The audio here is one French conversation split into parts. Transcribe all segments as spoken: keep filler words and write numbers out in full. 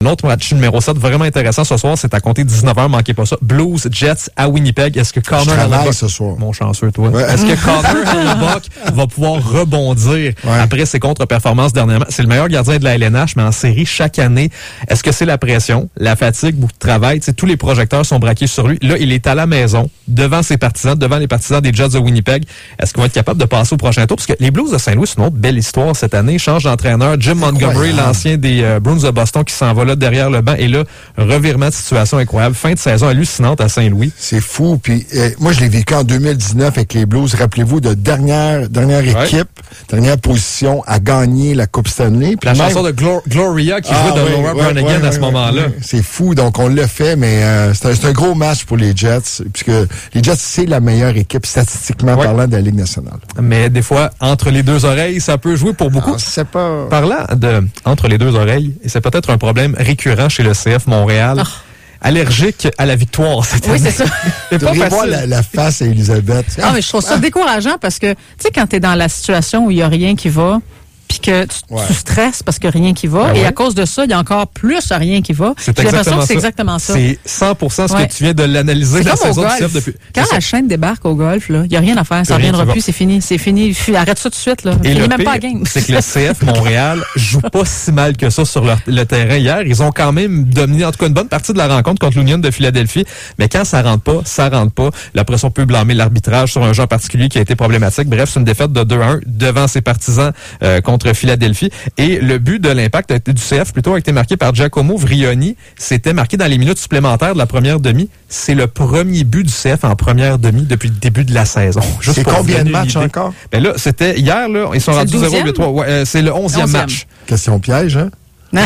Un autre match numéro sept vraiment intéressant ce soir, c'est à compter dix-neuf heures, manquez pas ça. Blues Jets à Winnipeg. Est-ce que Connor Hellebuyck ce soir. Mon chanceux toi. Ouais. Est-ce que Connor Hellebuyck va pouvoir rebondir ouais. après ses contre-performances dernièrement? C'est le meilleur gardien de la L N H, mais en série chaque année. Est-ce que c'est la pression, la fatigue, beaucoup de travail? T'sais, tous les projecteurs sont braqués sur lui. Là, il est à la maison, devant ses partisans, devant les partisans des Jets de Winnipeg. Est-ce qu'on va être capable de passer au prochain tour? Parce que les Blues de Saint-Louis, c'est une autre belle histoire cette année. Ils changent d'entraîneur. Jim Montgomery, l'ancien des euh, Bruins de Boston, qui s'en va là derrière le banc. Et là, revirement de situation incroyable. Fin de saison hallucinante à Saint-Louis. C'est fou. Puis euh, moi, je l'ai vécu en deux mille dix-neuf avec les Blues. Rappelez-vous de dernière dernière équipe, ouais. dernière position à gagner la Coupe Stanley. Puis la même... chanson de Glor- Gloria qui ah, jouait de oui, Laura ouais, Branigan ouais, à ce ouais, moment-là. Ouais. C'est fou. Donc, on l'a fait, mais euh, c'est, un, c'est un gros match pour les Jets. Puisque les Jets, c'est la meilleure équipe statistiquement ouais. parlant de la Ligue nationale. Mais des fois, entre les deux oreilles, ça peut jouer pour beaucoup. Ah, c'est pas... Parlant de entre les deux oreilles, et c'est peut-être un problème récurrent chez le C F Montréal. Oh. Allergique à la victoire cette oui, année. c'est ça. C'est pas facile. Voir la, la face à Elisabeth. Ah, ah, mais je trouve ça ah. décourageant parce que, tu sais, quand t'es dans la situation où il y a rien qui va, puis que tu, ouais. tu stresses parce que rien qui va, ah, et ouais. à cause de ça, il y a encore plus rien qui va. C'est J'ai l'impression que c'est ça. exactement ça. C'est cent pour cent ce ouais. que tu viens de l'analyser c'est la comme saison au golf. du C F depuis. Quand la chaîne débarque au golf, il n'y a rien à faire. Ça ne reviendra plus, c'est fini. C'est fini. Arrête ça tout de suite. Là. Et Finis le même pire, pas la game. c'est que le C F Montréal joue pas si mal que ça sur leur, le terrain hier. Ils ont quand même dominé, en tout cas, une bonne partie de la rencontre contre l'Union de Philadelphie. Mais quand ça rentre pas, ça rentre pas. La pression peut blâmer l'arbitrage sur un jeu en particulier qui a été problématique. Bref, c'est une défaite de deux à un devant ses partisans euh, contre Philadelphie. Et le but de l'impact du C F plutôt a été marqué par Giacomo Vrioni. C'était marqué dans les minutes supplémentaires de la première demi. C'est le premier but du C F en première demi depuis le début de la saison. Juste c'est combien de matchs encore? Ben là, c'était hier, là, ils sont rendus zéro huit trois. Ouais, euh, c'est le onzième match. Question piège, hein? moi,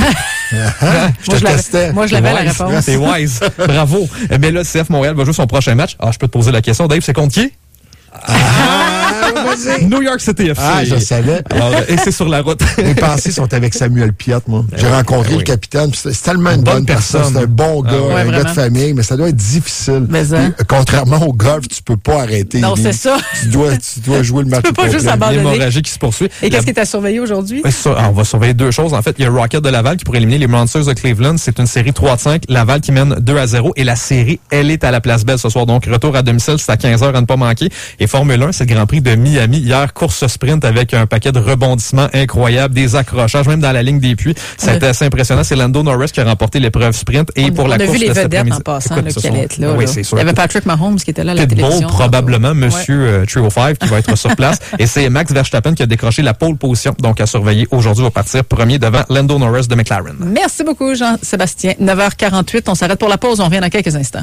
je je l'avais, moi, je l'avais la réponse. C'est wise. Bravo. Mais là, le C F Montréal va jouer son prochain match. Ah, je peux te poser la question, Dave, c'est contre qui? Ah, vas-y. New York City F C. Ah, je savais. Alors, et c'est sur la route. Mes pensées sont avec Samuel Piot, moi. J'ai rencontré oui. le capitaine. C'est tellement une, une bonne, bonne personne. personne. C'est un bon gars, ah, ouais, un vraiment. gars de famille, mais ça doit être difficile. Mais ça. Et, contrairement au golf, tu peux pas arrêter. Non, c'est ça. Tu dois, tu dois jouer le match. Tu peux pas juste abandonner. L'hémorragie qui se poursuit. Et qu'est-ce qui t'a surveillé aujourd'hui? On va surveiller deux choses. En fait, il y a Rocket de Laval qui pourrait éliminer les Monsters de Cleveland. C'est une série trois à cinq. Laval qui mène deux à zéro. Et la série, elle est à la Place Belle ce soir. Donc, retour à domicile, c'est à quinze heures à ne pas manquer. Et Formule un, c'est le Grand Prix de Miami. Hier, course sprint avec un paquet de rebondissements incroyables, des accrochages, même dans la ligne des puits. Ça a été assez impressionnant. C'est Lando Norris qui a remporté l'épreuve sprint. Et on, pour on la a course vu les de cet vedettes après-midi. en passant, Écoute, là, qui sont... allaient être là. Oui, là. c'est sûr. Il y avait Patrick Mahomes qui était là à la télévision. Bon, probablement, donc, monsieur ouais. euh, three oh five qui va être sur place. Et c'est Max Verstappen qui a décroché la pole position. Donc, à surveiller aujourd'hui, va partir premier devant Lando Norris de McLaren. Merci beaucoup, Jean-Sébastien. neuf heures quarante-huit, on s'arrête pour la pause. On revient dans quelques instants.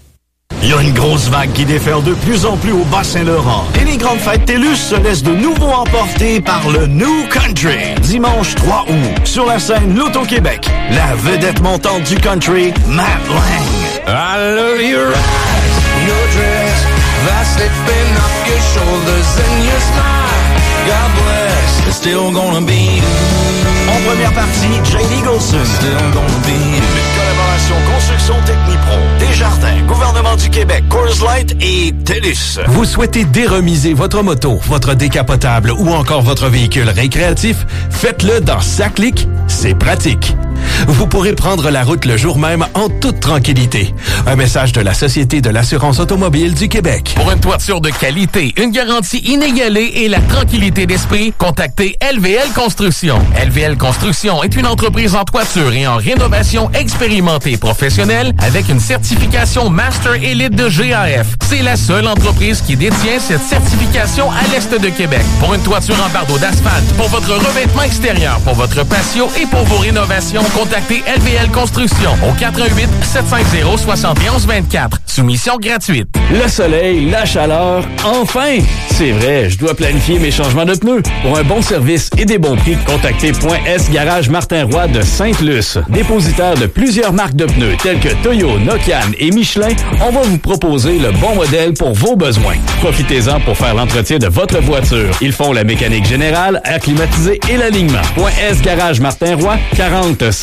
Il y a une grosse vague qui déferle de plus en plus au Bas-Saint-Laurent. Et les grandes fêtes TELUS se laissent de nouveau emporter par le New Country. Dimanche trois août, sur la scène L'Auto-Québec, la vedette montante du country, Matt Lang. I love your eyes, your dress, that slipping up your shoulders and your smile. God bless, it's still gonna be you. En première partie, Jay Nicholson. Still gonna be you. Une collaboration Construction Technipro, Desjardins, Gouvernement du Québec, Coors Light et TELUS. Vous souhaitez déremiser votre moto, votre décapotable ou encore votre véhicule récréatif? Faites-le dans Saclic, c'est pratique. Vous pourrez prendre la route le jour même en toute tranquillité. Un message de la Société de l'assurance automobile du Québec. Pour une toiture de qualité, une garantie inégalée et la tranquillité d'esprit, contactez L V L Construction. L V L Construction est une entreprise en toiture et en rénovation expérimentée professionnelle avec une certification Master Elite de G A F. C'est la seule entreprise qui détient cette certification à l'est de Québec. Pour une toiture en bardeau d'asphalte, pour votre revêtement extérieur, pour votre patio et pour vos rénovations, contactez L V L Construction au quatre un huit, sept cinq zéro, soix un un deux quatre. Soumission gratuite. Le soleil, la chaleur, enfin! C'est vrai, je dois planifier mes changements de pneus. Pour un bon service et des bons prix, contactez Point S Garage Martin Roy de Sainte-Luce. Dépositaire de plusieurs marques de pneus telles que Toyo, Nokian et Michelin, on va vous proposer le bon modèle pour vos besoins. Profitez-en pour faire l'entretien de votre voiture. Ils font la mécanique générale, air climatisé et l'alignement. Point S Garage Martin Roy, quarante Saint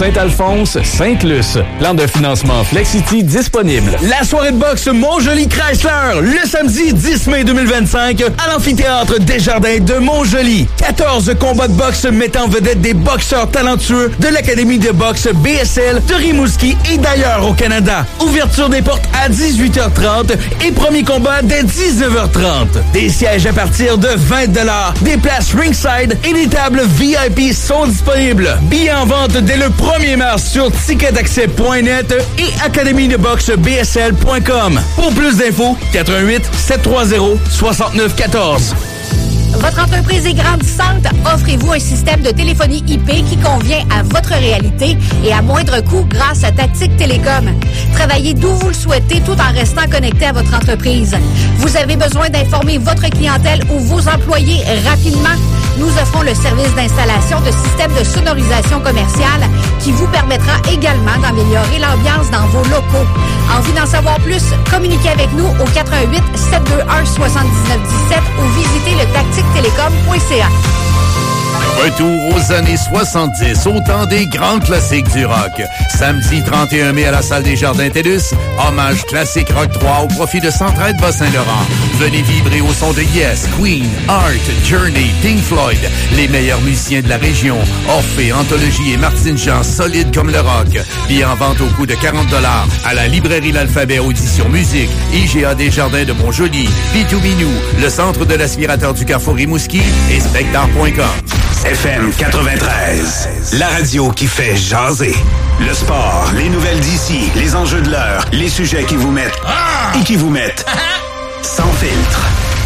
Saint-Alphonse, Sainte-Luce. Plan de financement Flexity disponible. La soirée de boxe Montjoli Chrysler, le samedi dix mai deux mille vingt-cinq, à l'amphithéâtre Desjardins de Montjoli. quatorze combats de boxe mettant en vedette des boxeurs talentueux de l'Académie de boxe B S L de Rimouski et d'ailleurs au Canada. Ouverture des portes à dix-huit heures trente et premier combat dès dix-neuf heures trente. Des sièges à partir de vingt dollars, des places ringside et des tables V I P sont disponibles. Billets en vente dès le premier mars sur ticket accès point net et académie de boxe b s l point com. Pour plus d'infos, quatre un huit, sept trois zéro, six neuf un quatre. Votre entreprise est grandissante? Offrez-vous un système de téléphonie I P qui convient à votre réalité et à moindre coût grâce à Tactique Télécom. Travaillez d'où vous le souhaitez tout en restant connecté à votre entreprise. Vous avez besoin d'informer votre clientèle ou vos employés rapidement? Nous offrons le service d'installation de systèmes de sonorisation commerciale qui vous permettra également d'améliorer l'ambiance dans vos locaux. Envie d'en savoir plus? Communiquez avec nous au quatre un huit, sept deux un, sept neuf un sept ou visitez le tactique télécom point c a. Retour aux années soixante-dix, au temps des grands classiques du rock. Samedi trente et un mai à la salle des Jardins TELUS, hommage classique rock trois au profit de Centraide Bas-Saint-Laurent. Venez vibrer au son de Yes, Queen, Art, Journey, Pink Floyd, les meilleurs musiciens de la région. Orphée, Anthologie et Martine Jean, solides comme le rock. Billets en vente au coût de quarante dollars à la librairie L'Alphabet Audition Musique, I G A des Jardins de Montjoli, B deux B Nous, le centre de l'aspirateur du Carrefour Rimouski et spectar point com. F M quatre-vingt-treize, la radio qui fait jaser. Le sport, les nouvelles d'ici, les enjeux de l'heure, les sujets qui vous mettent ah! et qui vous mettent sans filtre.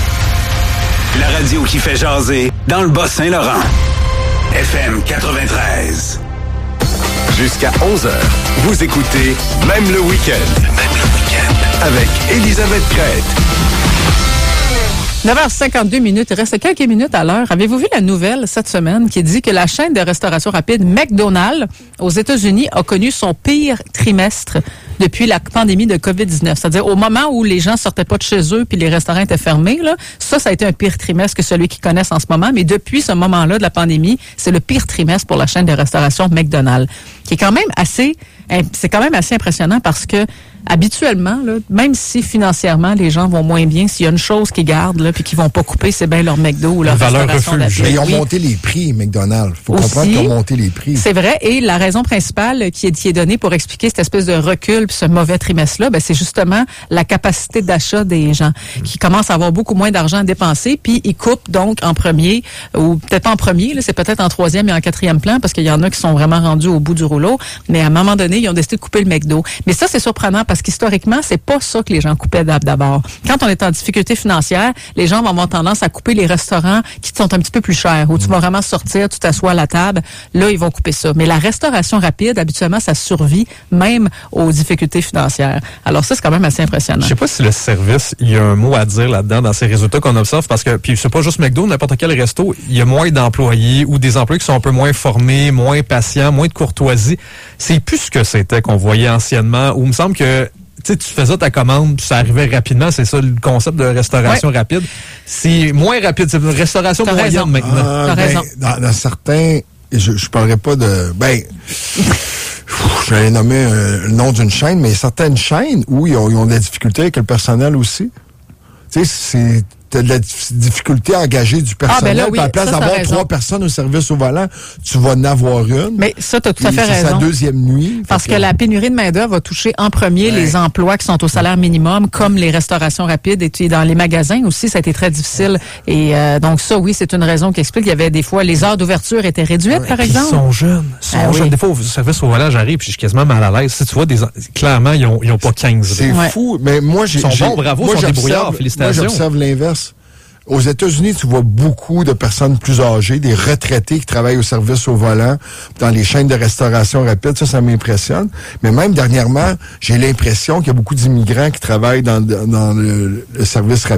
La radio qui fait jaser dans le Bas-Saint-Laurent. F M quatre-vingt-treize. Jusqu'à onze heures, vous écoutez Même le week-end. Même le week-end. Avec Elisabeth Crête. neuf heures cinquante-deux minutes, il reste quelques minutes à l'heure. Avez-vous vu la nouvelle cette semaine qui dit que la chaîne de restauration rapide McDonald's aux États-Unis a connu son pire trimestre depuis la pandémie de covid dix-neuf? C'est-à-dire au moment où les gens sortaient pas de chez eux puis les restaurants étaient fermés, là, ça, ça a été un pire trimestre que celui qu'ils connaissent en ce moment. Mais depuis ce moment-là de la pandémie, c'est le pire trimestre pour la chaîne de restauration McDonald's, qui est quand même assez, c'est quand même assez impressionnant parce que habituellement, là, même si financièrement les gens vont moins bien, s'il y a une chose qu'ils gardent là, puis qu'ils vont pas couper, c'est bien leur McDo ou leur restauration refuge. Mais ils ont monté les prix, McDonald's. Il faut Aussi, comprendre qu'ils ont monté les prix. C'est vrai. Et la raison principale qui est, qui est donnée pour expliquer cette espèce de recul puis ce mauvais trimestre-là, ben, c'est justement la capacité d'achat des gens qui commencent à avoir beaucoup moins d'argent à dépenser, puis ils coupent donc en premier, ou peut-être pas en premier, là, c'est peut-être en troisième et en quatrième plan, parce qu'il y en a qui sont vraiment rendus au bout du rouleau, mais à un moment donné, ils ont décidé de couper le McDo. Mais ça, c'est surprenant parce qu'historiquement, c'est pas ça que les gens coupaient d'abord. Quand on est en difficulté financière, les gens vont avoir tendance à couper les restaurants qui sont un petit peu plus chers, où tu vas vraiment sortir, tu t'assois à la table, là, ils vont couper ça. Mais la restauration rapide, habituellement, ça survit même aux difficultés financières. Alors ça, c'est quand même assez impressionnant. Je sais pas si le service, il y a un mot à dire là-dedans dans ces résultats qu'on observe, parce que, puis c'est pas juste McDo, n'importe quel resto, il y a moins d'employés ou des employés qui sont un peu moins formés, moins patients, moins de courtoisie. C'est plus ce que c'était qu'on voyait anciennement, où il me semble que tu sais, tu faisais ta commande, puis ça arrivait rapidement. C'est ça le concept de restauration ouais. rapide. C'est moins rapide. C'est une restauration T'as moyenne raison. maintenant. Ah, T'as ben, raison. Dans, dans certains, je ne parlerai pas de... Ben, je vais nommer euh, le nom d'une chaîne, mais certaines chaînes où ils ont, ils ont de la difficulté avec le personnel aussi. Tu sais, c'est... T'as de la difficulté à engager du personnel. Ah, ben là, oui, à la place d'avoir trois personnes au service au volant, tu vas en avoir une. Mais ça, tu as tout à fait raison. C'est sa deuxième nuit. Parce que, que la pénurie de main-d'œuvre va toucher en premier ouais. les emplois qui sont au salaire minimum, comme les restaurations rapides. Et dans les magasins aussi, ça a été très difficile. Et euh, donc ça, oui, c'est une raison qui explique qu'il y avait des fois, les heures d'ouverture étaient réduites, ouais, par exemple. Ils sont jeunes. Ils sont ah, jeunes. Oui. Des fois, au service au volant, j'arrive puis je suis quasiment mal à l'aise. Si tu vois, des, clairement, ils ont, ils ont pas quinze. C'est ouais. fou. Mais moi, j'ai... Ils sont bons, bravo, ils sont débrouillards. Félicitations. Moi, j'observe l'inverse. Aux États-Unis, tu vois beaucoup de personnes plus âgées, des retraités qui travaillent au service au volant, dans les chaînes de restauration rapide. Ça, ça m'impressionne. Mais même dernièrement, j'ai l'impression qu'il y a beaucoup d'immigrants qui travaillent dans, dans le, le service rapide.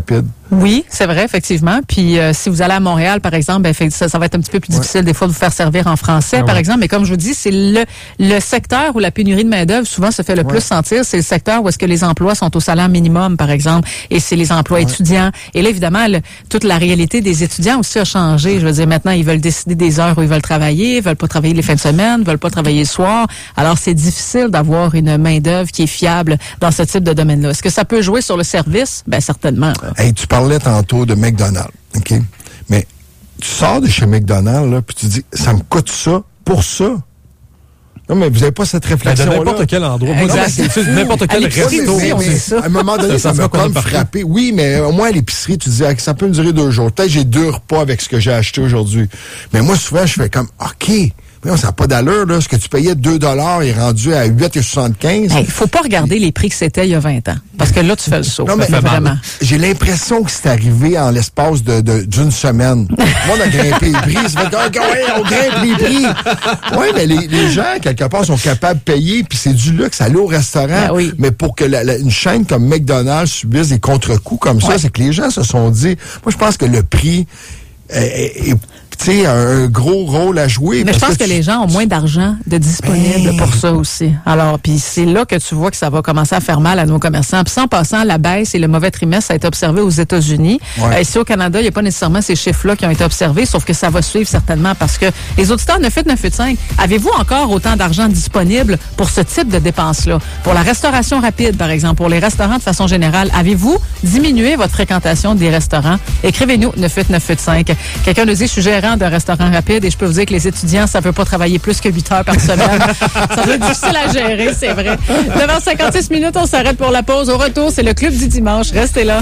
Oui, c'est vrai, effectivement. Puis euh, si vous allez à Montréal, par exemple, ben, ça, ça va être un petit peu plus ouais. difficile des fois de vous faire servir en français, ah, par ouais. exemple. Mais comme je vous dis, c'est le, le secteur où la pénurie de main-d'œuvre souvent se fait le ouais. plus sentir. C'est le secteur où est-ce que les emplois sont au salaire minimum, par exemple. Et c'est les emplois ouais. étudiants. Et là, évidemment, le, toute la réalité des étudiants aussi a changé. Je veux dire, maintenant, ils veulent décider des heures où ils veulent travailler, ils veulent pas travailler les fins de semaine, ils veulent pas travailler le soir. Alors, c'est difficile d'avoir une main-d'œuvre qui est fiable dans ce type de domaine-là. Est-ce que ça peut jouer sur le service? Ben, certainement. Hey, tu parlais tantôt de McDonald's, OK? Mais tu sors de chez McDonald's, là, puis tu dis, ça me coûte ça pour ça. Non, mais vous n'avez pas cette réflexion-là. De n'importe quel endroit. Moi, c'est n'importe quel resto. Mais, mais, mais, à un moment donné, ça, ça m'a comme frappé. Oui, mais au moins à l'épicerie, tu dis, ah, ça peut me durer deux jours. Peut-être j'ai deux repas avec ce que j'ai acheté aujourd'hui. Mais moi, souvent, je fais comme, OK. Non, ça n'a pas d'allure, là. Ce que tu payais deux dollars est rendu à huit virgule soixante-quinze. Il hey, faut pas regarder les prix que c'était il y a vingt ans. Parce que là, tu fais le saut. Non, mais vraiment. J'ai l'impression que c'est arrivé en l'espace de, de, d'une semaine. Moi, on a grimpé les prix. Ça fait que, ouais, on grimpe les prix. Oui, mais les, les gens, quelque part, sont capables de payer, puis c'est du luxe, aller au restaurant. Ben oui. Mais pour que la, la, une chaîne comme McDonald's subisse des contre-coups comme ouais. ça, c'est que les gens se sont dit, moi, je pense que le prix est, est, est tu sais, un gros rôle à jouer. Mais je pense que, que tu... les gens ont moins d'argent de disponible ben... pour ça aussi. Alors, puis c'est là que tu vois que ça va commencer à faire mal à nos commerçants. Puis en passant, la baisse et le mauvais trimestre, ça a été observé aux États-Unis. Ouais. Euh, ici au Canada, il n'y a pas nécessairement ces chiffres-là qui ont été observés, sauf que ça va suivre certainement parce que les auditeurs neuf huit neuf huit cinq, avez-vous encore autant d'argent disponible pour ce type de dépenses-là? Pour la restauration rapide, par exemple, pour les restaurants de façon générale, avez-vous diminué votre fréquentation des restaurants? Écrivez-nous neuf huit neuf huit cinq. Quelqu'un nous dit, je suis gérant de restaurant rapide et je peux vous dire que les étudiants, ça ne peut pas travailler plus que huit heures par semaine. Ça va être difficile à gérer, c'est vrai. neuf heures cinquante-six minutes, on s'arrête pour la pause. Au retour, c'est le Club du dimanche. Restez là.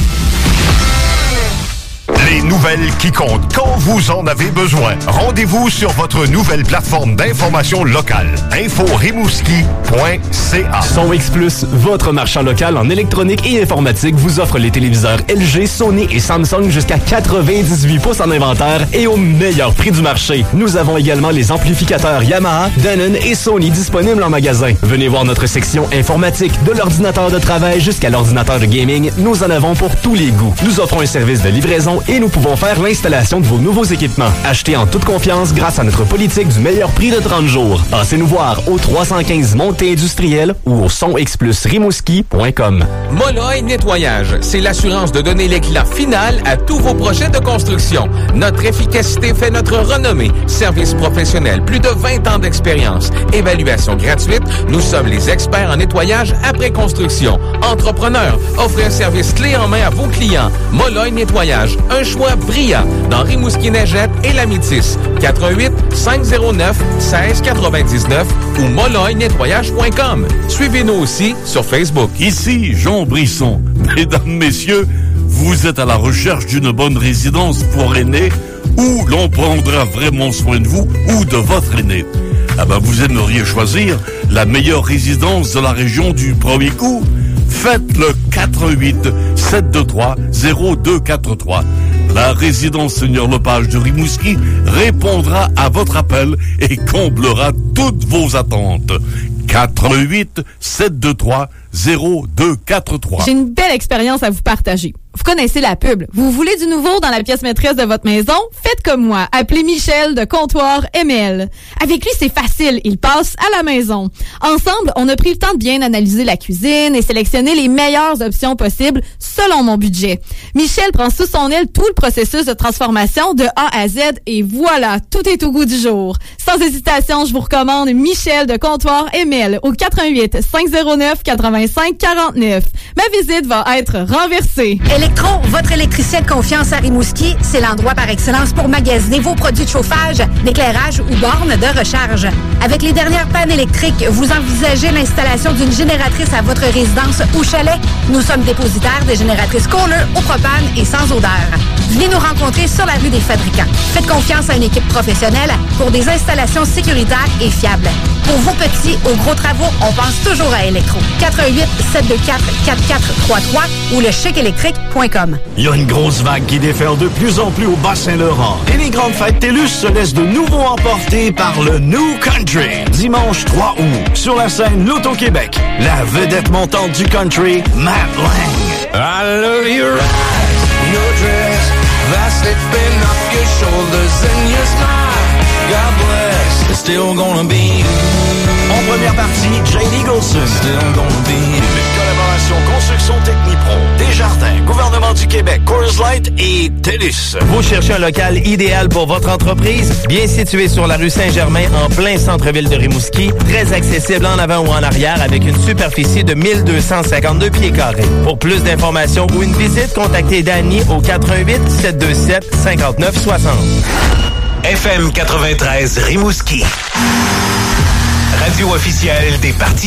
Les nouvelles qui comptent quand vous en avez besoin. Rendez-vous sur votre nouvelle plateforme d'information locale. info rimouski point c a. Son X Plus, votre marchand local en électronique et informatique, vous offre les téléviseurs L G, Sony et Samsung jusqu'à quatre-vingt-dix-huit pouces en inventaire et au meilleur prix du marché. Nous avons également les amplificateurs Yamaha, Denon et Sony disponibles en magasin. Venez voir notre section informatique, de l'ordinateur de travail jusqu'à l'ordinateur de gaming. Nous en avons pour tous les goûts. Nous offrons un service de livraison et nous pouvons faire l'installation de vos nouveaux équipements. Achetez en toute confiance grâce à notre politique du meilleur prix de trente jours. Passez nous voir au trois cent quinze Montée Industrielle ou au son x plus rimouski point com. Molloy Nettoyage, c'est l'assurance de donner l'éclat final à tous vos projets de construction. Notre efficacité fait notre renommée. Service professionnel, plus de vingt ans d'expérience. Évaluation gratuite, nous sommes les experts en nettoyage après construction. Entrepreneurs, offrez un service clé en main à vos clients. Molloy Nettoyage, un choix brillant dans Rimouski-Neigette et la Métis. quatre un huit cinq zéro neuf un six neuf neuf ou molloy nettoyage point com. Suivez-nous aussi sur Facebook. Ici Jean Brisson. Mesdames, messieurs, vous êtes à la recherche d'une bonne résidence pour aînés où l'on prendra vraiment soin de vous ou de votre aîné. Ah ben, vous aimeriez choisir la meilleure résidence de la région du premier coup? Faites le quatre un huit sept deux trois zéro deux quatre trois. La résidence Seigneur Lepage de Rimouski répondra à votre appel et comblera toutes vos attentes. quatre un huit sept deux trois zéro deux quatre trois. J'ai une belle expérience à vous partager. Vous connaissez la pub. Vous voulez du nouveau dans la pièce maîtresse de votre maison? Faites comme moi. Appelez Michel de Comptoir M L. Avec lui, c'est facile. Il passe à la maison. Ensemble, on a pris le temps de bien analyser la cuisine et sélectionner les meilleures options possibles selon mon budget. Michel prend sous son aile tout le processus de transformation de A à Z et voilà, tout est au goût du jour. Sans hésitation, je vous recommande Michel de Comptoir M L au quatre un huit cinq zéro neuf quatre-vingt-cinq quarante-neuf. Ma visite va être renversée. Électro, votre électricien de confiance à Rimouski, c'est l'endroit par excellence pour magasiner vos produits de chauffage, d'éclairage ou bornes de recharge. Avec les dernières pannes électriques, vous envisagez l'installation d'une génératrice à votre résidence ou chalet? Nous sommes dépositaires des génératrices Kohler au propane et sans odeur. Venez nous rencontrer sur la rue des Fabricants. Faites confiance à une équipe professionnelle pour des installations sécuritaires et fiables. Pour vos petits ou gros travaux, on pense toujours à Électro. quatre un huit sept deux quatre quatre quatre trois trois ou le chic électrique point com. Il y a une grosse vague qui déferle de plus en plus au Bas-Saint-Laurent. Et les grandes fêtes TELUS se laissent de nouveau emporter par le New Country. Dimanche trois août, sur la scène L'Auto-Québec, la vedette montante du country, Matt Lang. I love you right. your dress. That slipping up your shoulders and your smile. God bless. It's still gonna be you. En première partie, Jane Eagleson. Still gonna be you. Une collaboration Construction Technipro, Desjardins, Gouvernement du Québec, Coors Light et TELUS. Vous cherchez un local idéal pour votre entreprise? Bien situé sur la rue Saint-Germain, en plein centre-ville de Rimouski, très accessible en avant ou en arrière avec une superficie de mille deux cent cinquante-deux pieds carrés. Pour plus d'informations ou une visite, contactez Danny au quatre un huit, sept deux sept, cinq neuf six zéro. F M quatre-vingt-treize Rimouski. Radio officielle des partis